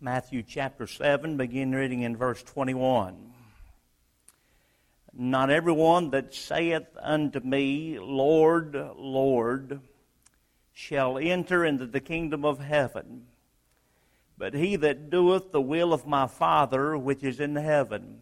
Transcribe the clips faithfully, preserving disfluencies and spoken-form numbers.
Matthew chapter seven, begin reading in verse twenty-one. Not everyone that saith unto me, Lord, Lord, shall enter into the kingdom of heaven, but he that doeth the will of my Father which is in heaven.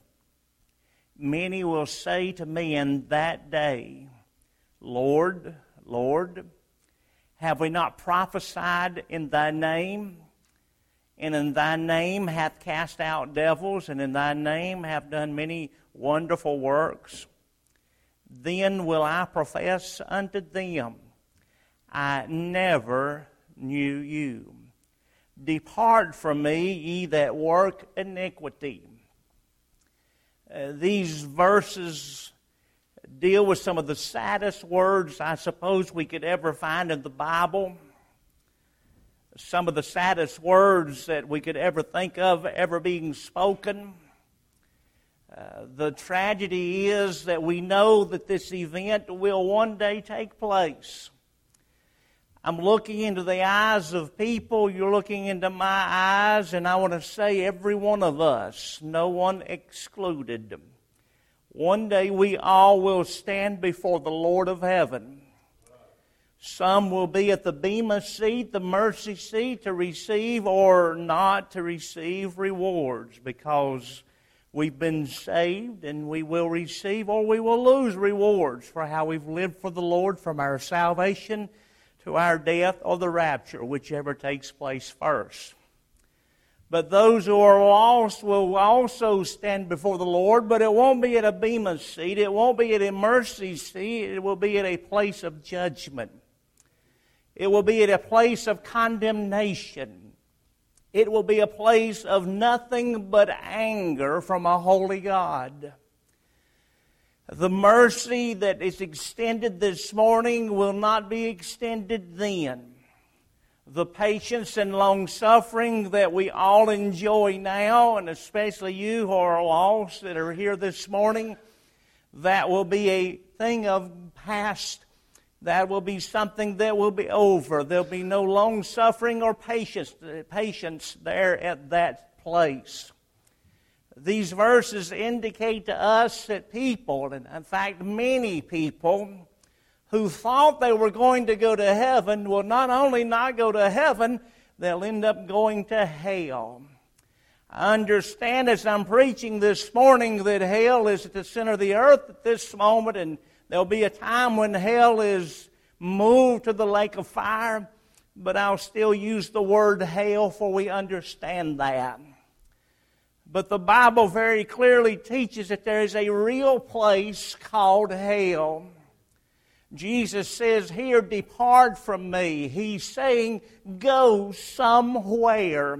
Many will say to me in that day, Lord, Lord, have we not prophesied in thy name? And in thy name hath cast out devils, and in thy name have done many wonderful works. Then will I profess unto them, I never knew you. Depart from me, ye that work iniquity. Uh, these verses deal with some of the saddest words I suppose we could ever find in the Bible. Some of the saddest words that we could ever think of ever being spoken. Uh, the tragedy is that we know that this event will one day take place. I'm looking into the eyes of people, you're looking into my eyes, and I want to say every one of us, no one excluded. One day we all will stand before the Lord of heaven. Some will be at the bema seat, the mercy seat, to receive or not to receive rewards, because we've been saved and we will receive or we will lose rewards for how we've lived for the Lord from our salvation to our death or the rapture, whichever takes place first. But those who are lost will also stand before the Lord, but it won't be at a bema seat, it won't be at a mercy seat, it will be at a place of judgment. It will be at a place of condemnation. It will be a place of nothing but anger from a holy God. The mercy that is extended this morning will not be extended then. The patience and long-suffering that we all enjoy now, and especially you who are lost that are here this morning, that will be a thing of past. That will be something that will be over. There'll be no long-suffering or patience, patience there at that place. These verses indicate to us that people, and in fact many people, who thought they were going to go to heaven will not only not go to heaven, they'll end up going to hell. I understand as I'm preaching this morning that hell is at the center of the earth at this moment, and there'll be a time when hell is moved to the lake of fire, but I'll still use the word hell, for we understand that. But the Bible very clearly teaches that there is a real place called hell. Jesus says here, depart from me. He's saying, go somewhere.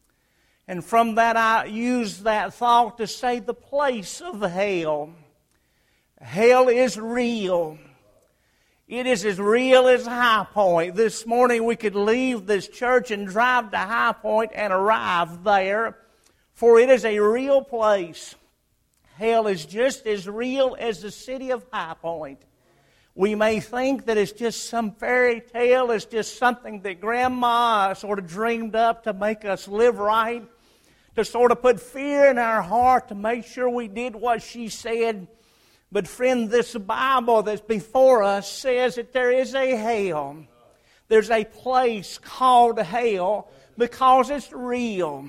And from that I use that thought to say the place of hell. Hell is real. It is as real as High Point. This morning we could leave this church and drive to High Point and arrive there, for it is a real place. Hell is just as real as the city of High Point. We may think that it's just some fairy tale, it's just something that Grandma sort of dreamed up to make us live right, to sort of put fear in our heart, to make sure we did what she said. But friend, this Bible that's before us says that there is a hell. There's a place called hell because it's real.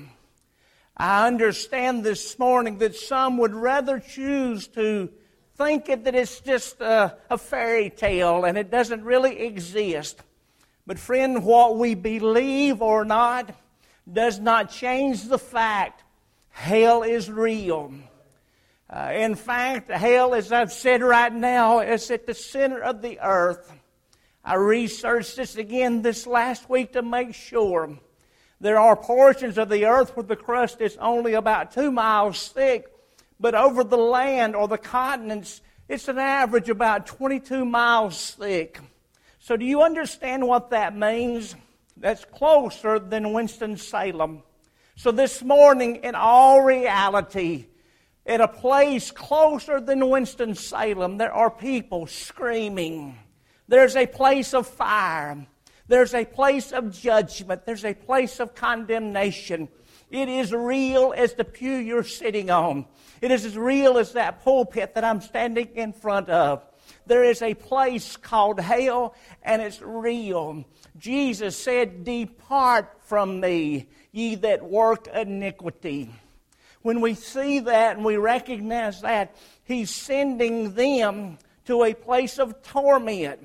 I understand this morning that some would rather choose to think that it's just a, a fairy tale and it doesn't really exist. But friend, what we believe or not does not change the fact hell is real. Uh, in fact, hell, as I've said right now, is at the center of the earth. I researched this again this last week to make sure. There are portions of the earth where the crust is only about two miles thick, but over the land or the continents, it's an average about twenty-two miles thick. So do you understand what that means? That's closer than Winston-Salem. So this morning, in all reality, at a place closer than Winston-Salem, there are people screaming. There's a place of fire. There's a place of judgment. There's a place of condemnation. It is real as the pew you're sitting on. It is as real as that pulpit that I'm standing in front of. There is a place called hell, and it's real. Jesus said, "Depart from me, ye that work iniquity." When we see that and we recognize that, He's sending them to a place of torment.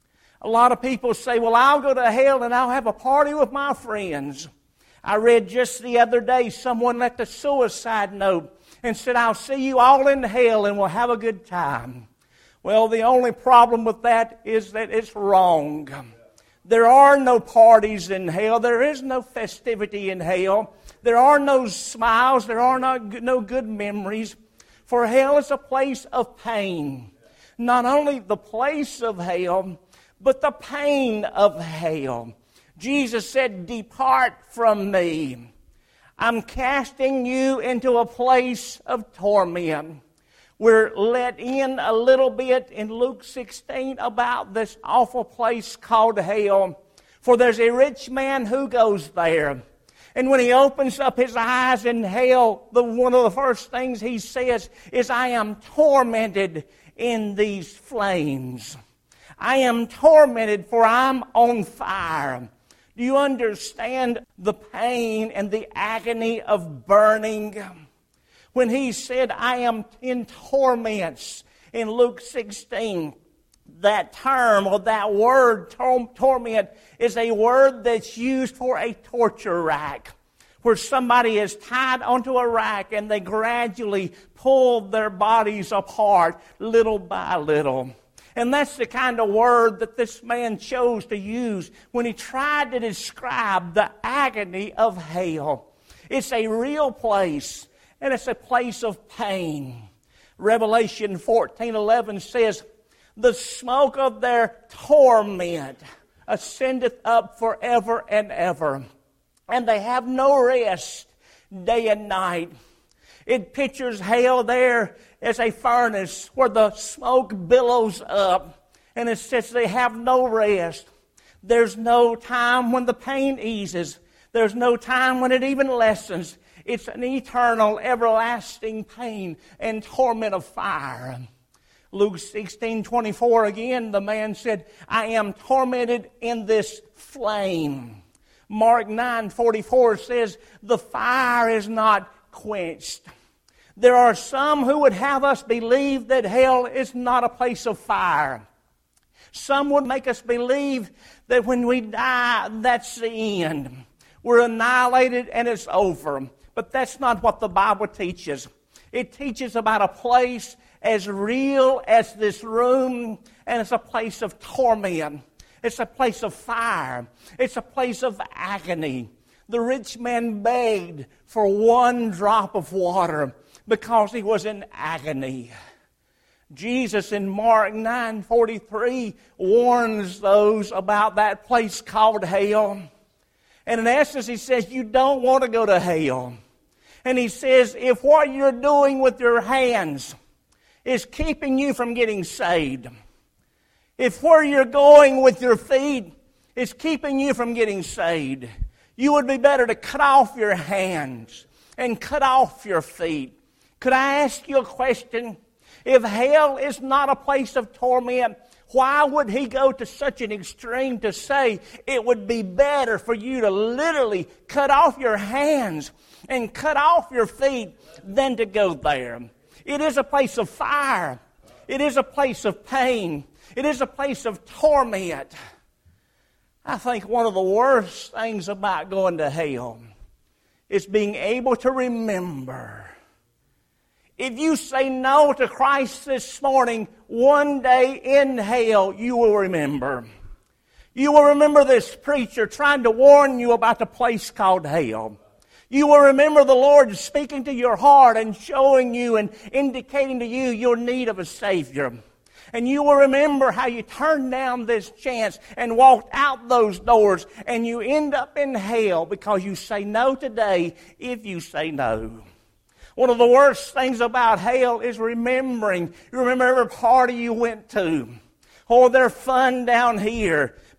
A lot of people say, "Well, I'll go to hell and I'll have a party with my friends." I read just the other day someone left a suicide note and said, "I'll see you all in hell and we'll have a good time." Well, the only problem with that is that it's wrong. There are no parties in hell. There is no festivity in hell. There are no smiles. There are no, no good memories. For hell is a place of pain. Not only the place of hell, but the pain of hell. Jesus said, "Depart from me. I'm casting you into a place of torment." We're let in a little bit in Luke sixteen about this awful place called hell. For there's a rich man who goes there. And when he opens up his eyes in hell, the, one of the first things he says is, "I am tormented in these flames. I am tormented, for I'm on fire." Do you understand the pain and the agony of burning? When he said, "I am in torments," in Luke sixteen, that term or that word, torment, is a word that's used for a torture rack, where somebody is tied onto a rack and they gradually pull their bodies apart little by little. And that's the kind of word that this man chose to use when he tried to describe the agony of hell. It's a real place, and it's a place of pain. Revelation fourteen eleven says, "The smoke of their torment ascendeth up forever and ever, and they have no rest day and night." It pictures hell there as a furnace where the smoke billows up, and it says they have no rest. There's no time when the pain eases. There's no time when it even lessens. It's an eternal, everlasting pain and torment of fire. Luke sixteen twenty-four again, the man said, "I am tormented in this flame." Mark nine forty-four says, "The fire is not quenched." There are some who would have us believe that hell is not a place of fire. Some would make us believe that when we die, that's the end. We're annihilated and it's over. But that's not what the Bible teaches. It teaches about a place as real as this room, and it's a place of torment. It's a place of fire. It's a place of agony. The rich man begged for one drop of water because he was in agony. Jesus in Mark nine forty-three warns those about that place called hell. And in essence, he says, you don't want to go to hell. And he says, if what you're doing with your hands is keeping you from getting saved, if where you're going with your feet is keeping you from getting saved, you would be better to cut off your hands and cut off your feet. Could I ask you a question? If hell is not a place of torment, why would he go to such an extreme to say it would be better for you to literally cut off your hands and cut off your feet than to go there? It is a place of fire. It is a place of pain. It is a place of torment. I think one of the worst things about going to hell is being able to remember. If you say no to Christ this morning, one day in hell you will remember. You will remember this preacher trying to warn you about the place called hell. You will remember the Lord speaking to your heart and showing you and indicating to you your need of a Savior. And you will remember how you turned down this chance and walked out those doors, and you end up in hell because you say no today if you say no. One of the worst things about hell is remembering. You remember every party you went to. Oh, they're fun down here,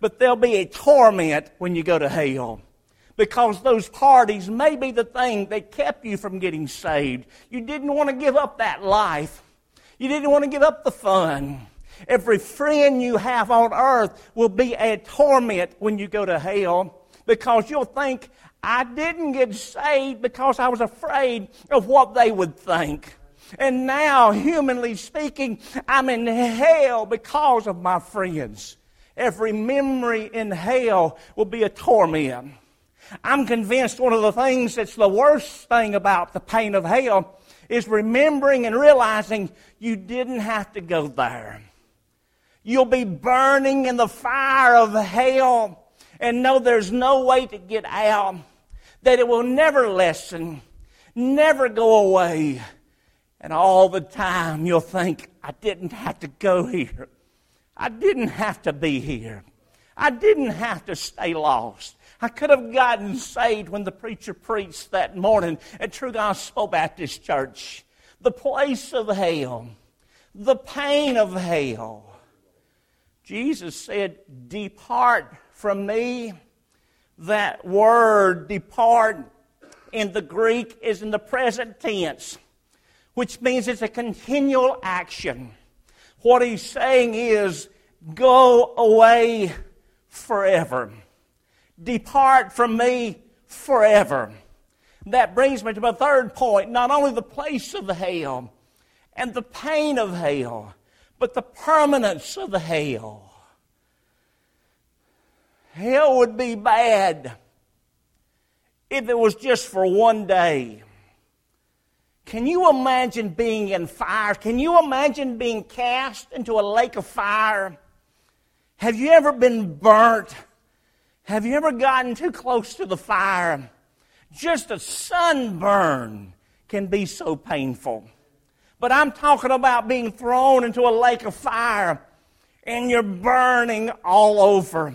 but there'll be a torment when you go to hell. Because those parties may be the thing that kept you from getting saved. You didn't want to give up that life. You didn't want to give up the fun. Every friend you have on earth will be a torment when you go to hell, because you'll think, I didn't get saved because I was afraid of what they would think. And now, humanly speaking, I'm in hell because of my friends. Every memory in hell will be a torment. I'm convinced one of the things that's the worst thing about the pain of hell is remembering and realizing you didn't have to go there. You'll be burning in the fire of hell and know there's no way to get out, that it will never lessen, never go away. And all the time you'll think, I didn't have to go here. I didn't have to be here. I didn't have to stay lost. I could have gotten saved when the preacher preached that morning at True Gospel Baptist Church. The place of hell, the pain of hell. Jesus said, depart from me. That word, depart, in the Greek is in the present tense, which means it's a continual action. What he's saying is, go away forever. Depart from me forever. That brings me to my third point. Not only the place of hell and the pain of hell, but the permanence of the hell. Hell would be bad if it was just for one day. Can you imagine being in fire? Can you imagine being cast into a lake of fire? Have you ever been burnt? Have you ever gotten too close to the fire? Just a sunburn can be so painful. But I'm talking about being thrown into a lake of fire and you're burning all over.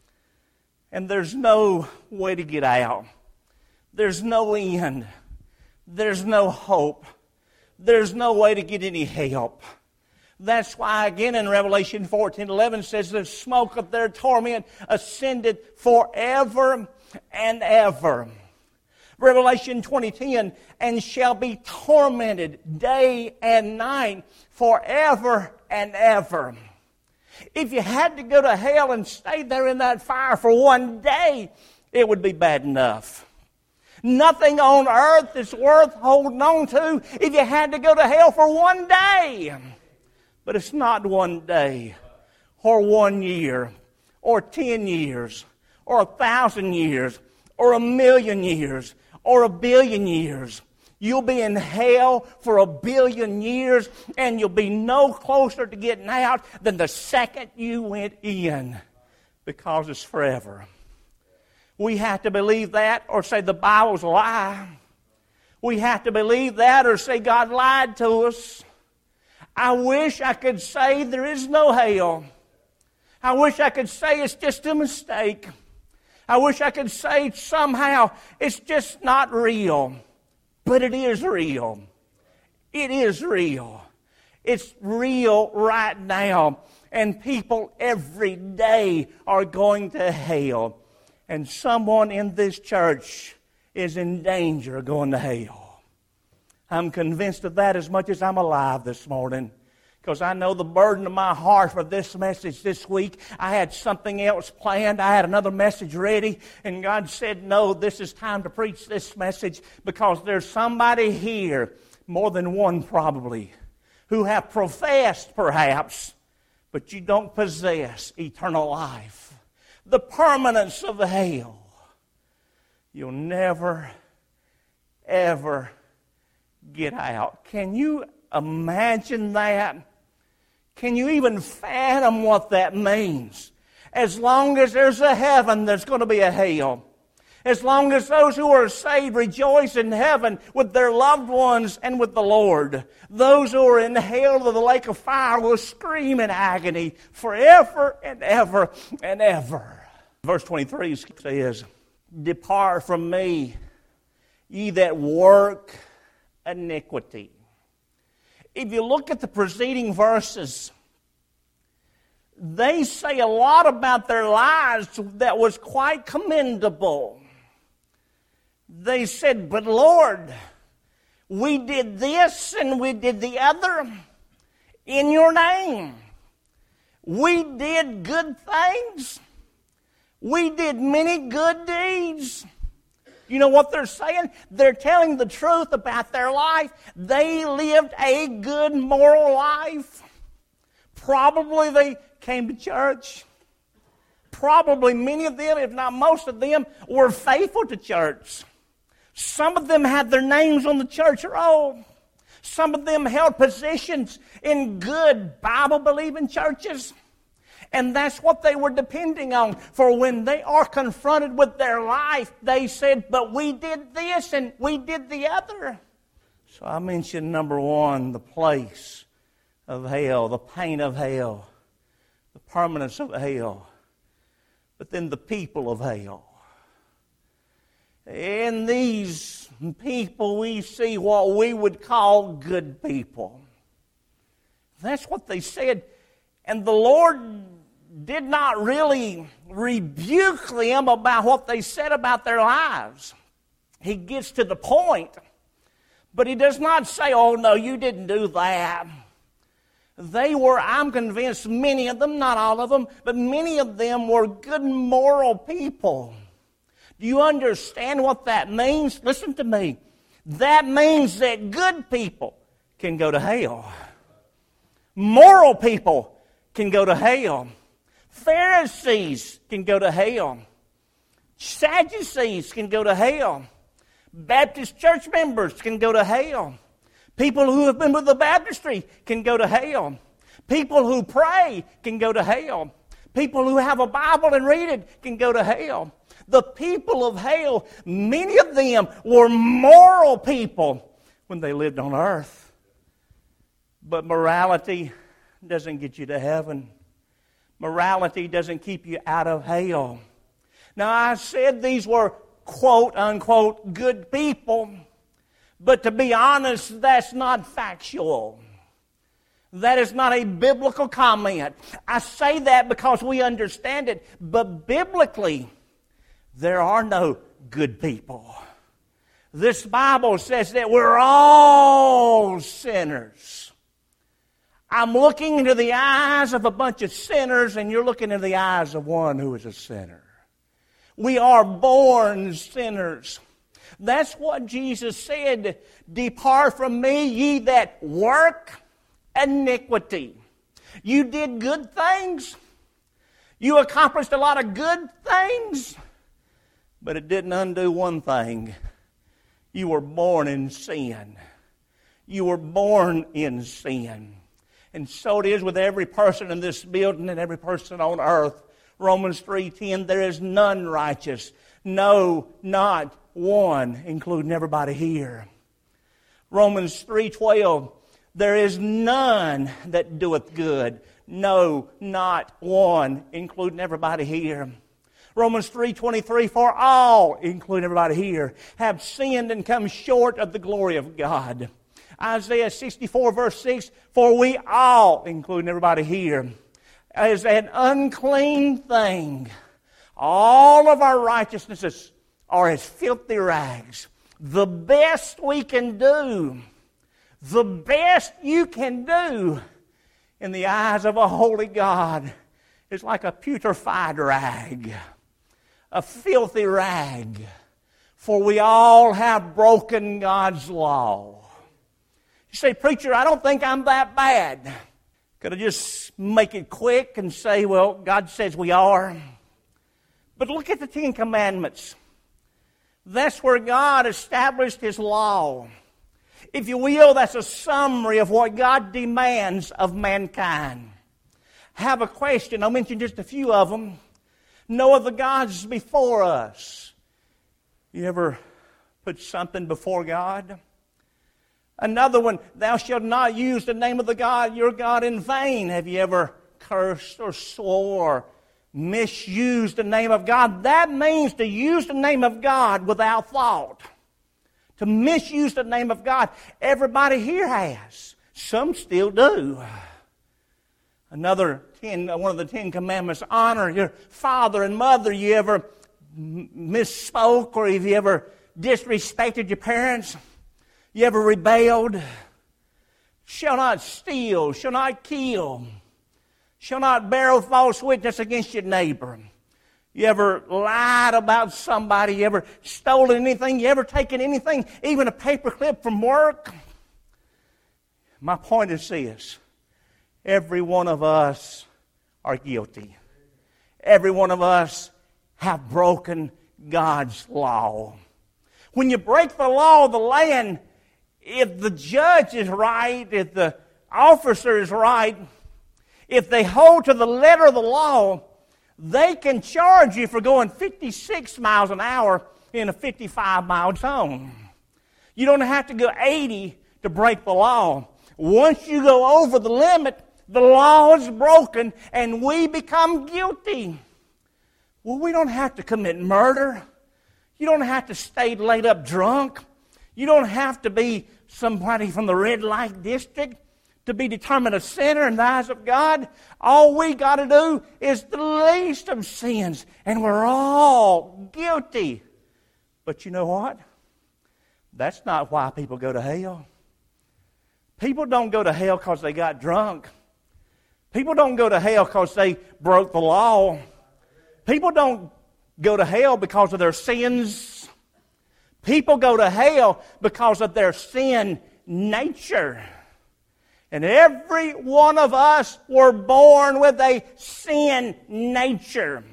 And there's no way to get out. There's no end. There's no hope. There's no way to get any help. That's why again in Revelation fourteen eleven says the smoke of their torment ascended forever and ever. Revelation twenty ten, and shall be tormented day and night forever and ever. If you had to go to hell and stay there in that fire for one day, it would be bad enough. Nothing on earth is worth holding on to if you had to go to hell for one day. But it's not one day, or one year, or ten years, or a thousand years, or a million years, or a billion years. You'll be in hell for a billion years, and you'll be no closer to getting out than the second you went in, because it's forever. We have to believe that or say the Bible's a lie. We have to believe that or say God lied to us. I wish I could say there is no hell. I wish I could say it's just a mistake. I wish I could say somehow it's just not real. But it is real. It is real. It's real right now. And people every day are going to hell. And someone in this church is in danger of going to hell. I'm convinced of that as much as I'm alive this morning. Because I know the burden of my heart for this message this week. I had something else planned. I had another message ready. And God said, no, this is time to preach this message. Because there's somebody here, more than one probably, who have professed perhaps, but you don't possess eternal life. The permanence of hell. You'll never, ever get out. Can you imagine that? Can you even fathom what that means? As long as there's a heaven, there's going to be a hell. As long as those who are saved rejoice in heaven with their loved ones and with the Lord, those who are in hell to the lake of fire will scream in agony forever and ever and ever. Verse twenty-three says, depart from me, ye that work iniquity. If you look at the preceding verses, they say a lot about their lives that was quite commendable. They said, but Lord, we did this and we did the other in your name. We did good things. We did many good deeds. You know what they're saying? They're telling the truth about their life. They lived a good moral life. Probably they came to church. Probably many of them, if not most of them, were faithful to church. Some of them had their names on the church roll. Some of them held positions in good Bible-believing churches. And that's what they were depending on. For when they are confronted with their life, they said, but we did this and we did the other. So I mentioned number one, the place of hell, the pain of hell, the permanence of hell. But then the people of hell. In these people we see what we would call good people. That's what they said. And the Lord did not really rebuke them about what they said about their lives. He gets to the point. But He does not say, oh no, you didn't do that. They were, I'm convinced, many of them, not all of them, but many of them were good moral people. Do you understand what that means? Listen to me. That means that good people can go to hell. Moral people can go to hell. Pharisees can go to hell. Sadducees can go to hell. Baptist church members can go to hell. People who have been with the baptistry can go to hell. People who pray can go to hell. People who have a Bible and read it can go to hell. The people of hell, many of them were moral people when they lived on earth. But morality doesn't get you to heaven. Morality doesn't keep you out of hell. Now, I said these were quote unquote good people, but to be honest, that's not factual. That is not a biblical comment. I say that because we understand it, but biblically, there are no good people. This Bible says that we're all sinners. I'm looking into the eyes of a bunch of sinners, and you're looking into the eyes of one who is a sinner. We are born sinners. That's what Jesus said. Depart from me, ye that work iniquity. You did good things. You accomplished a lot of good things. But it didn't undo one thing. You were born in sin. You were born in sin. And so it is with every person in this building and every person on earth. Romans three ten, there is none righteous. No, not one, including everybody here. Romans three twelve, there is none that doeth good. No, not one, including everybody here. Romans three twenty-three, for all, including everybody here, have sinned and come short of the glory of God. Isaiah sixty-four verse six, for we all, including everybody here, as an unclean thing. All of our righteousnesses are as filthy rags. The best we can do, the best you can do in the eyes of a holy God is like a putrefied rag, a filthy rag. For we all have broken God's law. You say, preacher, I don't think I'm that bad. Could I just make it quick and say, well, God says we are. But look at the Ten Commandments. That's where God established His law. If you will, that's a summary of what God demands of mankind. I have a question. I'll mention just a few of them. No other gods before us. You ever put something before God? Another one, thou shalt not use the name of the God, your God, in vain. Have you ever cursed or swore or misused the name of God? That means to use the name of God without thought. To misuse the name of God. Everybody here has. Some still do. Another ten, one of the Ten Commandments, honor your father and mother. You ever misspoke, or have you ever disrespected your parents? You ever rebelled? Shall not steal, shall not kill, shall not bear false witness against your neighbor. You ever lied about somebody? You ever stolen anything? You ever taken anything, even a paper clip from work? My point is this. Every one of us are guilty. Every one of us have broken God's law. When you break the law of the land, if the judge is right, if the officer is right, if they hold to the letter of the law, they can charge you for going fifty-six miles an hour in a fifty-five mile zone. You don't have to go eighty to break the law. Once you go over the limit, the law is broken and we become guilty. Well, we don't have to commit murder. You don't have to stay laid up drunk. You don't have to be somebody from the red light district to be determined a sinner in the eyes of God. All we got to do is the least of sins, and we're all guilty. But you know what? That's not why people go to hell. People don't go to hell because they got drunk. People don't go to hell because they broke the law. People don't go to hell because of their sins. People go to hell because of their sin nature. And every one of us were born with a sin nature.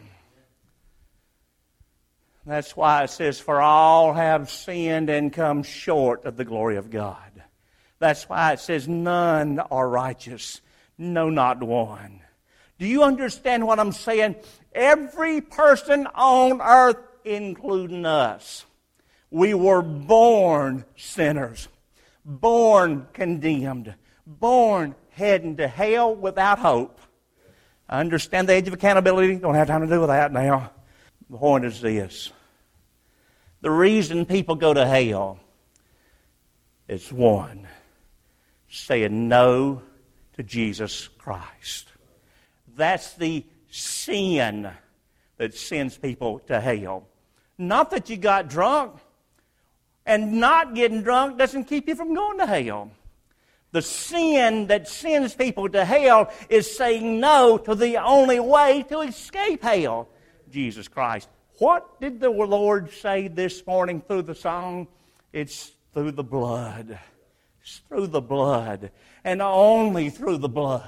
That's why it says, for all have sinned and come short of the glory of God. That's why it says, none are righteous, no, not one. Do you understand what I'm saying? Every person on earth, including us, we were born sinners, born condemned, born heading to hell without hope. I understand the age of accountability. Don't have time to do with that now. The point is this. The reason people go to hell is one, saying no to Jesus Christ. That's the sin that sends people to hell. Not that you got drunk. And not getting drunk doesn't keep you from going to hell. The sin that sends people to hell is saying no to the only way to escape hell, Jesus Christ. What did the Lord say this morning through the song? It's through the blood. It's through the blood. And only through the blood.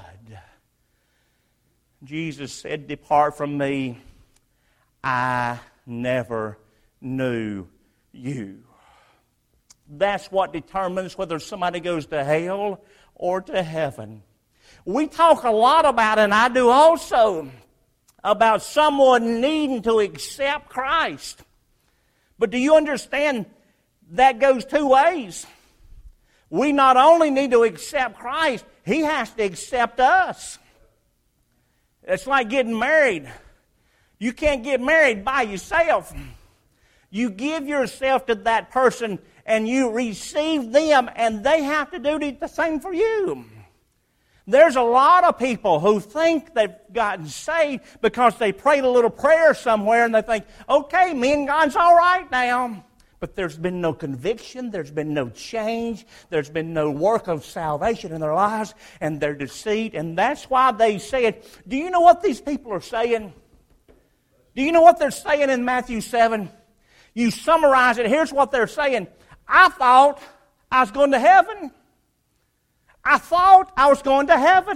Jesus said, depart from me. I never knew you. That's what determines whether somebody goes to hell or to heaven. We talk a lot about, and I do also, about someone needing to accept Christ. But do you understand that goes two ways? We not only need to accept Christ, He has to accept us. It's like getting married. You can't get married by yourself. You give yourself to that person and you receive them, and they have to do the same for you. There's a lot of people who think they've gotten saved because they prayed a little prayer somewhere and they think, okay, me and God's all right now. But there's been no conviction, there's been no change, there's been no work of salvation in their lives, and they're deceived. And that's why they said, do you know what these people are saying? Do you know what they're saying in Matthew seven? You summarize it, here's what they're saying. I thought I was going to heaven. I thought I was going to heaven.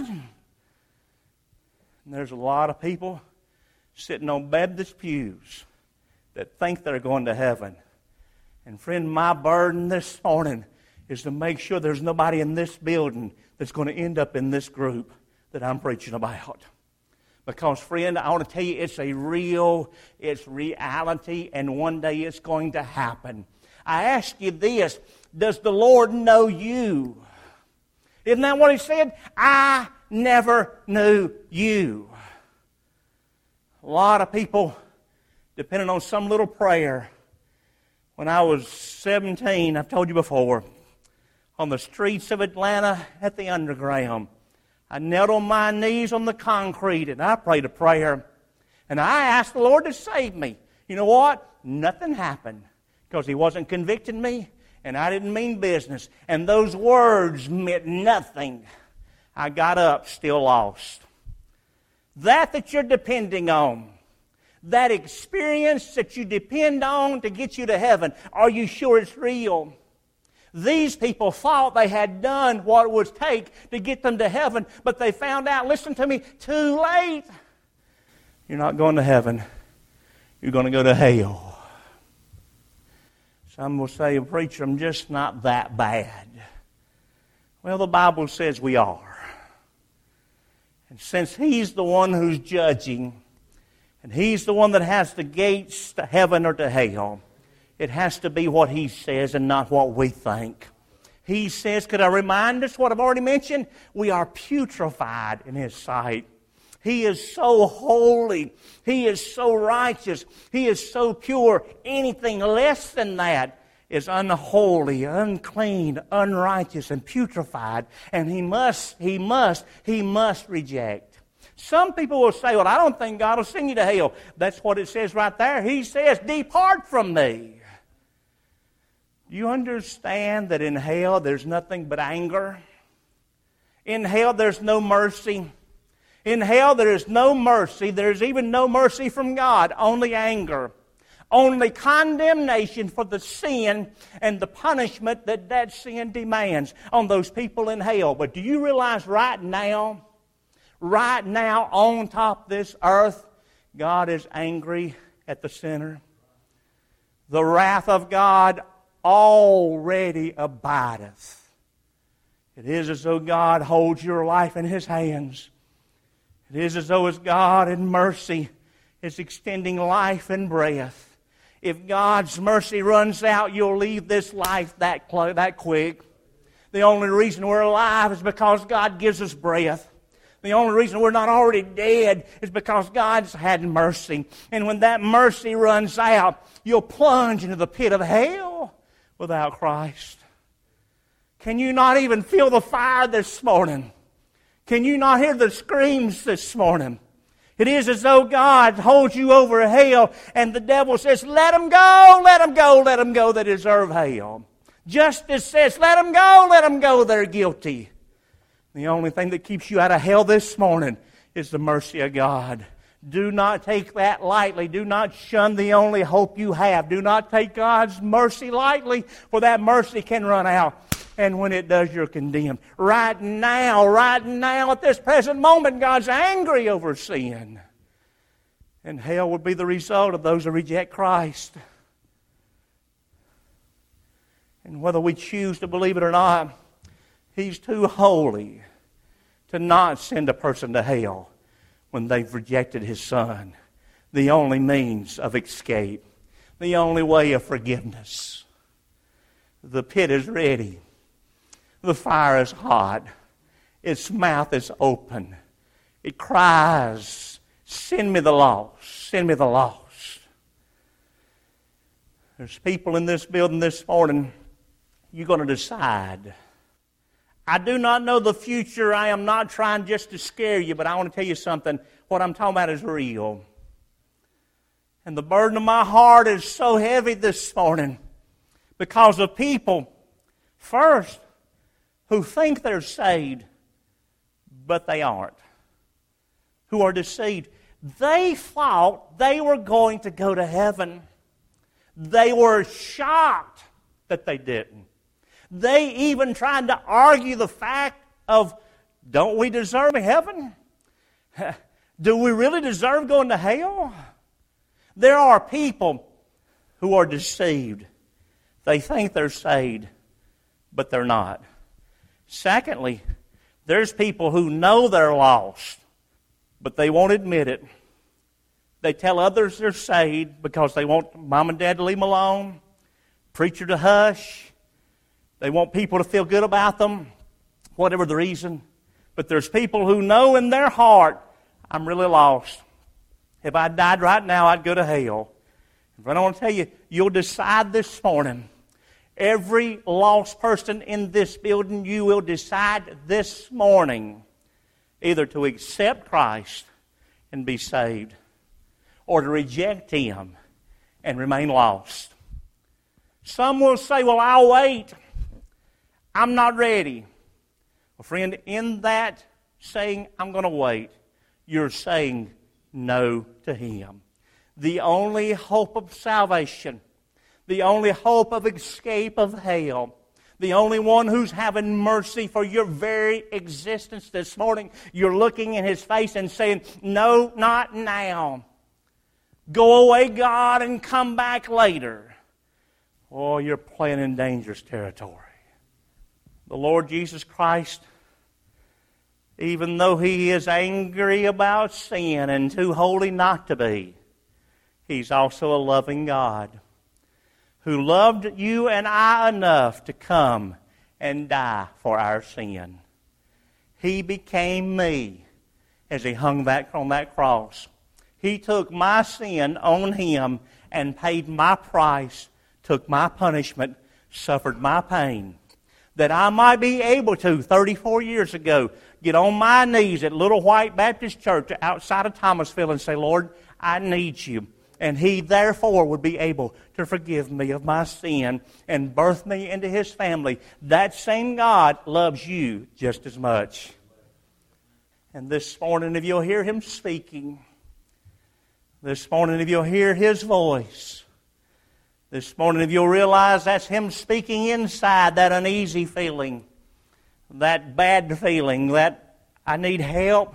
And there's a lot of people sitting on Baptist pews that think they're going to heaven. And friend, my burden this morning is to make sure there's nobody in this building that's going to end up in this group that I'm preaching about. Because, friend, I want to tell you, it's a real, it's reality, and one day it's going to happen. I ask you this, does the Lord know you? Isn't that what He said? I never knew you. A lot of people depending on some little prayer. When I was seventeen, I've told you before, on the streets of Atlanta at the underground, I knelt on my knees on the concrete and I prayed a prayer. And I asked the Lord to save me. You know what? Nothing happened because He wasn't convicting me and I didn't mean business. And those words meant nothing. I got up still lost. That that you're depending on, that experience that you depend on to get you to heaven, are you sure it's real? These people thought they had done what it would take to get them to heaven, but they found out, listen to me, too late. You're not going to heaven. You're going to go to hell. Some will say, preacher, I'm just not that bad. Well, the Bible says we are. And since He's the one who's judging, and He's the one that has the gates to heaven or to hell, it has to be what He says and not what we think. He says, could I remind us what I've already mentioned? We are putrefied in His sight. He is so holy. He is so righteous. He is so pure. Anything less than that is unholy, unclean, unrighteous, and putrefied. And He must, He must, He must reject. Some people will say, well, I don't think God will send you to hell. That's what it says right there. He says, depart from me. Do you understand that in hell there's nothing but anger? In hell there's no mercy. In hell there is no mercy. There's even no mercy from God. Only anger. Only condemnation for the sin and the punishment that that sin demands on those people in hell. But do you realize right now, right now on top of this earth, God is angry at the sinner? The wrath of God already abideth. It is as though God holds your life in His hands. It is as though as God in mercy is extending life and breath. If God's mercy runs out, you'll leave this life that, cl- that quick. The only reason we're alive is because God gives us breath. The only reason we're not already dead is because God's had mercy. And when that mercy runs out, you'll plunge into the pit of hell without Christ. Can you not even feel the fire this morning? Can you not hear the screams this morning? It is as though God holds you over hell and the devil says, let them go, let them go, let them go, they deserve hell. Justice says, let them go, let them go, they're guilty. The only thing that keeps you out of hell this morning is the mercy of God. Do not take that lightly. Do not shun the only hope you have. Do not take God's mercy lightly, for that mercy can run out. And when it does, you're condemned. Right now, right now, at this present moment, God's angry over sin. And hell would be the result of those who reject Christ. And whether we choose to believe it or not, He's too holy to not send a person to hell when they've rejected His Son. The only means of escape. The only way of forgiveness. The pit is ready. The fire is hot. Its mouth is open. It cries, send me the lost. Send me the lost. There's people in this building this morning. You're going to decide. I do not know the future. I am not trying just to scare you, but I want to tell you something. What I'm talking about is real. And the burden of my heart is so heavy this morning because of people, first, who think they're saved, but they aren't. Who are deceived. They thought they were going to go to heaven. They were shocked that they didn't. They even tried to argue the fact of, don't we deserve heaven? Do we really deserve going to hell? There are people who are deceived. They think they're saved, but they're not. Secondly, there's people who know they're lost, but they won't admit it. They tell others they're saved because they want mom and dad to leave them alone, preacher to hush. They want people to feel good about them, whatever the reason. But there's people who know in their heart, I'm really lost. If I died right now, I'd go to hell. But I want to tell you, you'll decide this morning. Every lost person in this building, you will decide this morning either to accept Christ and be saved, or to reject Him and remain lost. Some will say, well, I'll wait. I'm not ready. Well, friend, in that saying, I'm going to wait, you're saying no to Him. The only hope of salvation, the only hope of escape of hell, the only one who's having mercy for your very existence this morning, you're looking in His face and saying, no, not now. Go away, God, and come back later. Oh, you're playing in dangerous territory. The Lord Jesus Christ, even though He is angry about sin and too holy not to be, He's also a loving God who loved you and I enough to come and die for our sin. He became me as He hung back on that cross. He took my sin on Him and paid my price, took my punishment, suffered my pain, that I might be able to, thirty-four years ago, get on my knees at Little White Baptist Church outside of Thomasville and say, Lord, I need You. And He, therefore, would be able to forgive me of my sin and birth me into His family. That same God loves you just as much. And this morning, if you'll hear Him speaking, this morning, if you'll hear His voice, this morning, if you'll realize that's Him speaking inside, that uneasy feeling, that bad feeling, that I need help,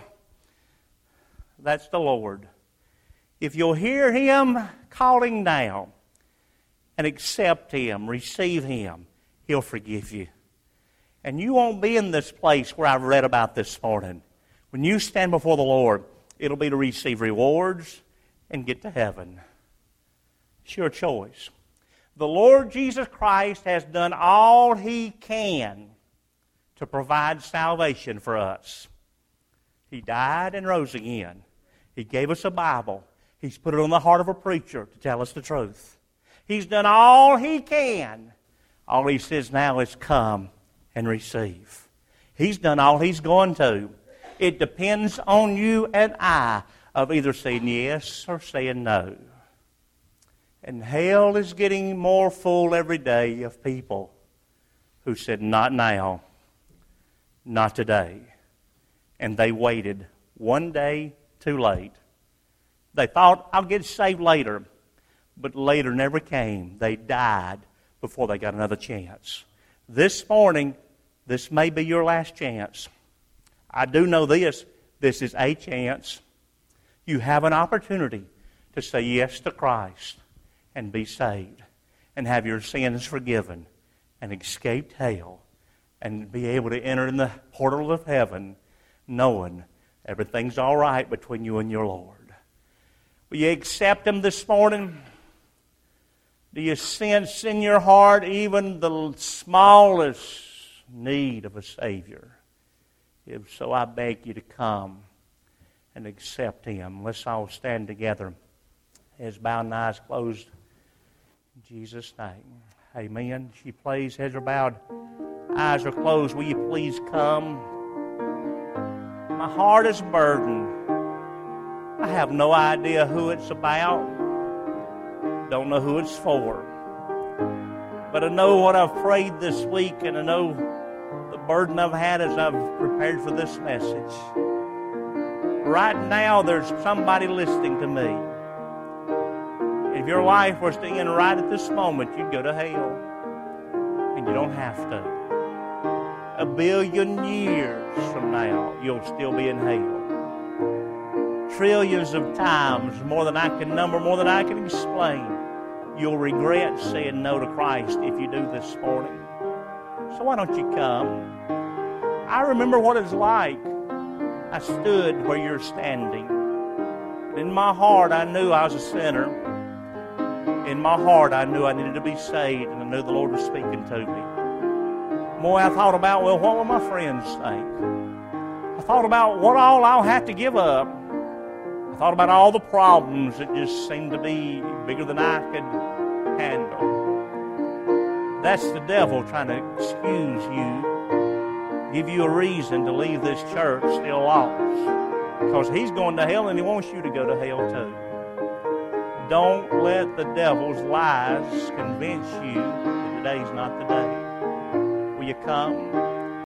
that's the Lord. If you'll hear Him calling now and accept Him, receive Him, He'll forgive you. And you won't be in this place where I've read about this morning. When you stand before the Lord, it'll be to receive rewards and get to heaven. It's your choice. The Lord Jesus Christ has done all He can to provide salvation for us. He died and rose again. He gave us a Bible. He's put it on the heart of a preacher to tell us the truth. He's done all He can. All He says now is come and receive. He's done all He's going to. It depends on you and I of either saying yes or saying no. And hell is getting more full every day of people who said, not now, not today. And they waited one day too late. They thought, I'll get saved later. But later never came. They died before they got another chance. This morning, this may be your last chance. I do know this. This is a chance. You have an opportunity to say yes to Christ and be saved and have your sins forgiven and escape hell and be able to enter in the portal of heaven knowing everything's all right between you and your Lord. Will you accept Him this morning? Do you sense in your heart even the smallest need of a Savior? If so, I beg you to come and accept Him. Let's all stand together as bowed and eyes closed. In Jesus' name, amen. She plays, heads are bowed, eyes are closed. Will you please come? My heart is burdened. I have no idea who it's about. Don't know who it's for. But I know what I've prayed this week, and I know the burden I've had as I've prepared for this message. Right now, there's somebody listening to me. If your life was to end right at this moment, you'd go to hell. And you don't have to. A billion years from now, you'll still be in hell. Trillions of times, more than I can number, more than I can explain, you'll regret saying no to Christ if you do this morning. So why don't you come? I remember what it's like. I stood where you're standing. In my heart, I knew I was a sinner. In my heart, I knew I needed to be saved, and I knew the Lord was speaking to me. Boy, I thought about, well, what will my friends think? I thought about what all I'll have to give up. I thought about all the problems that just seemed to be bigger than I could handle. That's the devil trying to excuse you. give you a reason to leave this church still lost. Because he's going to hell and he wants you to go to hell too. Don't let the devil's lies convince you that today's not the day. Will you come?